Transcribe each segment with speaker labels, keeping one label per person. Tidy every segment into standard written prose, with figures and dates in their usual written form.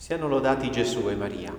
Speaker 1: Siano lodati Gesù e Maria.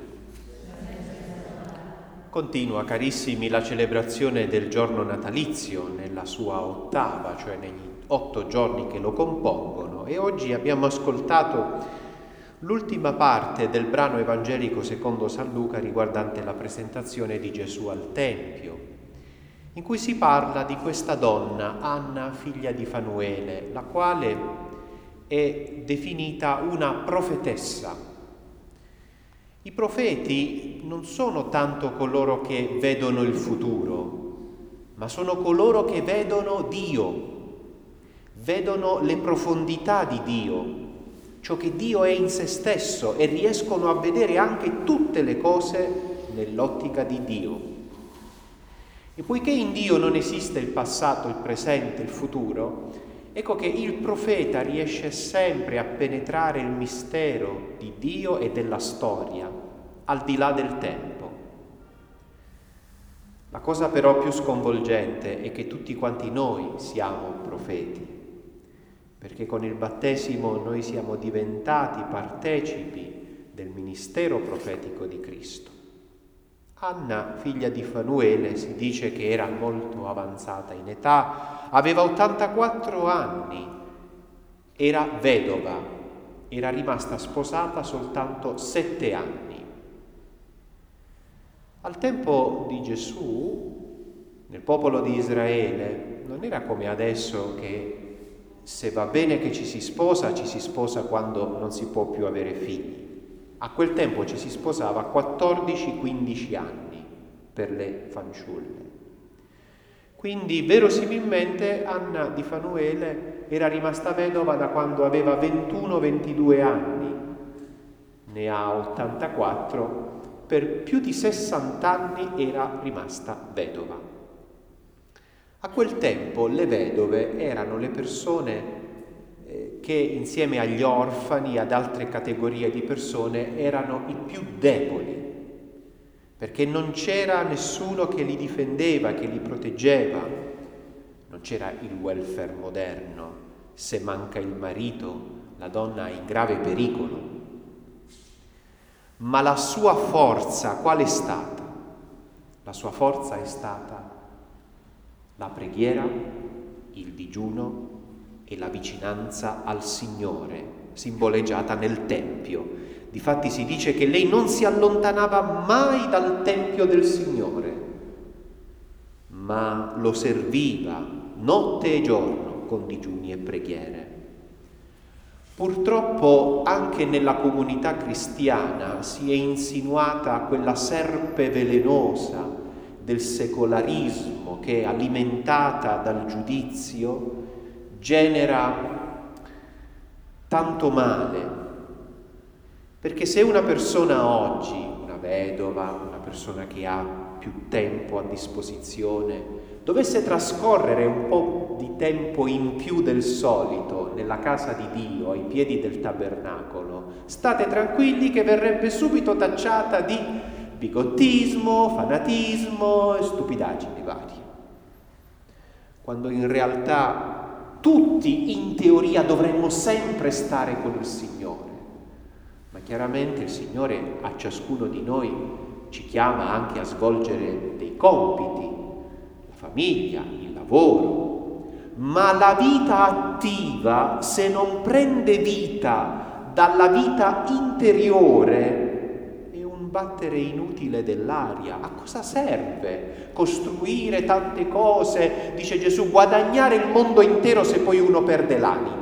Speaker 1: Continua, carissimi, la celebrazione del giorno natalizio nella sua ottava, cioè negli 8 giorni che lo compongono, e oggi abbiamo ascoltato l'ultima parte del brano evangelico secondo San Luca riguardante la presentazione di Gesù al Tempio, in cui si parla di questa donna, Anna, figlia di Fanuele, la quale è definita una profetessa. I profeti non sono tanto coloro che vedono il futuro, ma sono coloro che vedono Dio, vedono le profondità di Dio, ciò che Dio è in se stesso, e riescono a vedere anche tutte le cose nell'ottica di Dio. E poiché in Dio non esiste il passato, il presente, il futuro, ecco che il profeta riesce sempre a penetrare il mistero di Dio e della storia, al di là del tempo. La cosa però più sconvolgente è che tutti quanti noi siamo profeti, perché con il battesimo noi siamo diventati partecipi del ministero profetico di Cristo. Anna, figlia di Fanuele, si dice che era molto avanzata in età, aveva 84 anni, era vedova, era rimasta sposata soltanto 7 anni. Al tempo di Gesù, nel popolo di Israele, non era come adesso che se va bene che ci si sposa quando non si può più avere figli. A quel tempo ci si sposava a 14-15 anni per le fanciulle. Quindi verosimilmente Anna di Fanuele era rimasta vedova da quando aveva 21-22 anni, ne ha 84, per più di 60 anni era rimasta vedova. A quel tempo le vedove erano le persone che insieme agli orfani e ad altre categorie di persone erano i più deboli, perché non c'era nessuno che li difendeva, che li proteggeva. Non c'era il welfare moderno. Se manca il marito, la donna è in grave pericolo. Ma la sua forza qual è stata? La sua forza è stata la preghiera, il digiuno e la vicinanza al Signore, simboleggiata nel Tempio. Difatti si dice che lei non si allontanava mai dal Tempio del Signore, ma lo serviva notte e giorno con digiuni e preghiere. Purtroppo anche nella comunità cristiana si è insinuata quella serpe velenosa del secolarismo che, alimentata dal giudizio, genera tanto male. Perché se una persona oggi, una vedova, una persona che ha più tempo a disposizione, dovesse trascorrere un po' di tempo in più del solito nella casa di Dio, ai piedi del tabernacolo, state tranquilli che verrebbe subito tacciata di bigottismo, fanatismo e stupidaggini varie. Quando in realtà tutti in teoria dovremmo sempre stare con il Signore. Ma chiaramente il Signore a ciascuno di noi ci chiama anche a svolgere dei compiti, la famiglia, il lavoro, ma la vita attiva, se non prende vita dalla vita interiore, è un battere inutile dell'aria. A cosa serve costruire tante cose, dice Gesù, guadagnare il mondo intero se poi uno perde l'anima?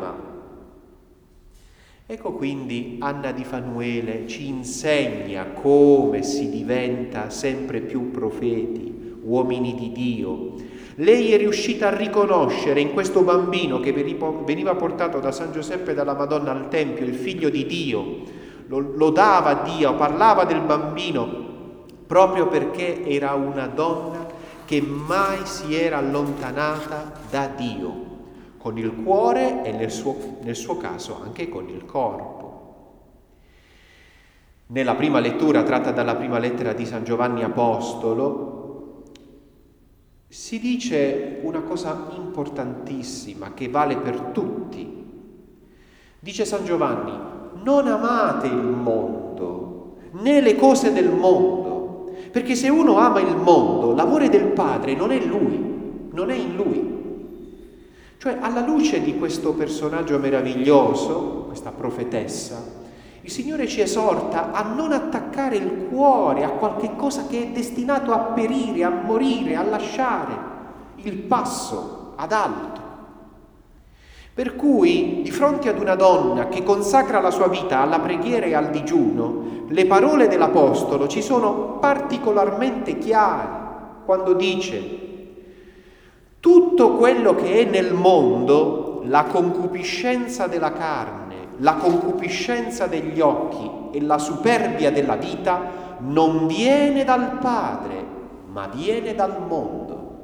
Speaker 1: Ecco quindi Anna di Fanuele ci insegna come si diventa sempre più profeti, uomini di Dio. Lei è riuscita a riconoscere in questo bambino che veniva portato da San Giuseppe e dalla Madonna al Tempio, il figlio di Dio, lodava Dio, parlava del bambino, proprio perché era una donna che mai si era allontanata da Dio, con il cuore e nel suo caso anche con il corpo. Nella prima lettura, tratta dalla prima lettera di San Giovanni Apostolo, si dice una cosa importantissima che vale per tutti. Dice San Giovanni: non amate il mondo, né le cose del mondo, perché se uno ama il mondo, l'amore del Padre non è lui, non è in lui. Cioè, alla luce di questo personaggio meraviglioso, questa profetessa, il Signore ci esorta a non attaccare il cuore a qualche cosa che è destinato a perire, a morire, a lasciare il passo ad altro. Per cui, di fronte ad una donna che consacra la sua vita alla preghiera e al digiuno, le parole dell'Apostolo ci sono particolarmente chiare quando dice: tutto quello che è nel mondo, la concupiscenza della carne, la concupiscenza degli occhi e la superbia della vita non viene dal Padre, ma viene dal mondo.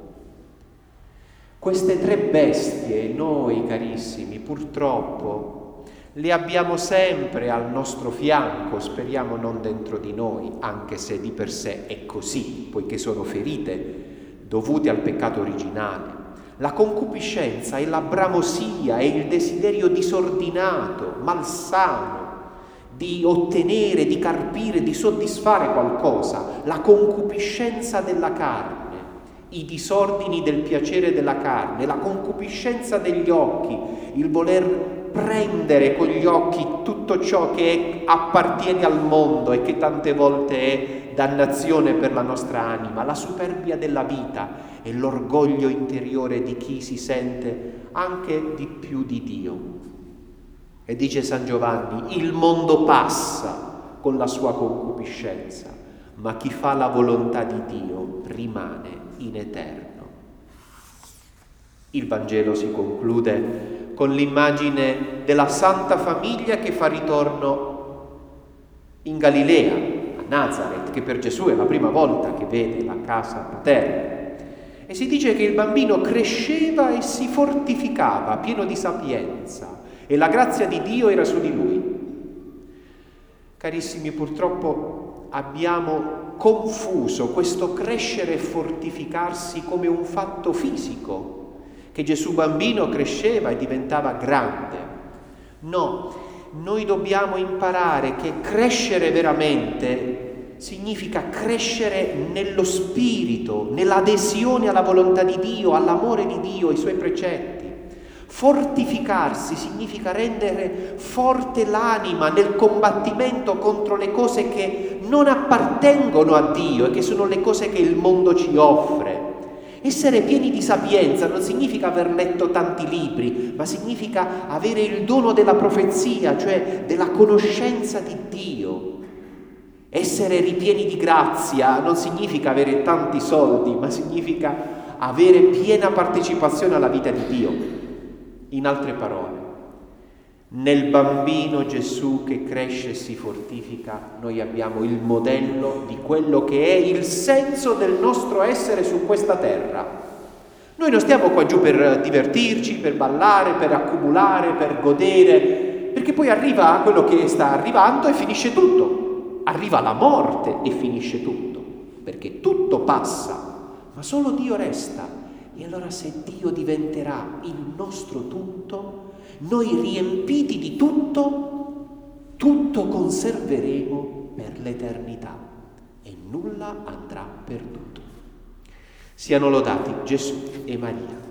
Speaker 1: Queste tre bestie, noi carissimi, purtroppo, le abbiamo sempre al nostro fianco, speriamo non dentro di noi, anche se di per sé è così, poiché sono ferite dovute al peccato originale. La concupiscenza è la bramosia, è il desiderio disordinato, malsano, di ottenere, di carpire, di soddisfare qualcosa, la concupiscenza della carne, i disordini del piacere della carne, la concupiscenza degli occhi, il voler prendere con gli occhi tutto ciò che appartiene al mondo e che tante volte è dannazione per la nostra anima, la superbia della vita e l'orgoglio interiore di chi si sente anche di più di Dio. E dice San Giovanni: il mondo passa con la sua concupiscenza, ma chi fa la volontà di Dio rimane in eterno. Il Vangelo si conclude con l'immagine della Santa Famiglia che fa ritorno in Galilea, a Nazareth, che per Gesù è la prima volta che vede la casa paterna. E si dice che il bambino cresceva e si fortificava, pieno di sapienza, e la grazia di Dio era su di lui. Carissimi, purtroppo abbiamo confuso questo crescere e fortificarsi come un fatto fisico, che Gesù bambino cresceva e diventava grande. No, noi dobbiamo imparare che crescere veramente significa crescere nello spirito, nell'adesione alla volontà di Dio, all'amore di Dio, ai suoi precetti. Fortificarsi significa rendere forte l'anima nel combattimento contro le cose che non appartengono a Dio e che sono le cose che il mondo ci offre. Essere pieni di sapienza non significa aver letto tanti libri, ma significa avere il dono della profezia, cioè della conoscenza di Dio. Essere ripieni di grazia non significa avere tanti soldi, ma significa avere piena partecipazione alla vita di Dio. In altre parole, nel bambino Gesù che cresce e si fortifica, noi abbiamo il modello di quello che è il senso del nostro essere su questa terra. Noi non stiamo qua giù per divertirci, per ballare, per accumulare, per godere, perché poi arriva quello che sta arrivando e finisce tutto. Arriva la morte e finisce tutto, perché tutto passa, ma solo Dio resta. E allora se Dio diventerà il nostro tutto, noi riempiti di tutto, tutto conserveremo per l'eternità e nulla andrà perduto. Siano lodati Gesù e Maria.